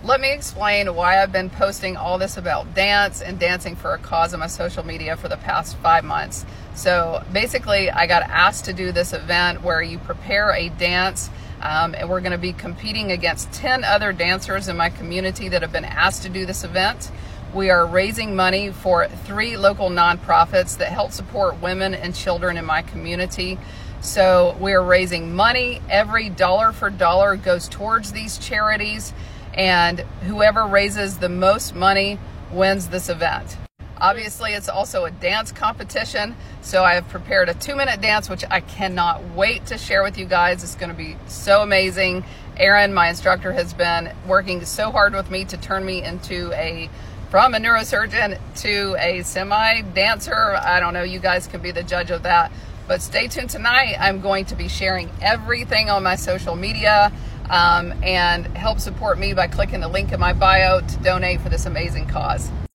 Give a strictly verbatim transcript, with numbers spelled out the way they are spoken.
let me explain why I've been posting all this about dance and dancing for a cause on my social media for the past five months. So basically, I got asked to do this event where you prepare a dance, um, and we're going to be competing against ten other dancers in my community that have been asked to do this event. We are raising money for three local nonprofits that help support women and children in my community. So we're raising money. Every dollar for dollar goes towards these charities, and whoever raises the most money wins this event. Obviously, it's also a dance competition, so I have prepared a two-minute dance, which I cannot wait to share with you guys. It's going to be so amazing. Aaron, my instructor, has been working so hard with me to turn me into a, from a neurosurgeon to a semi-dancer. I don't know, you guys can be the judge of that. But stay tuned tonight. I'm going to be sharing everything on my social media, um, and help support me by clicking the link in my bio to donate for this amazing cause.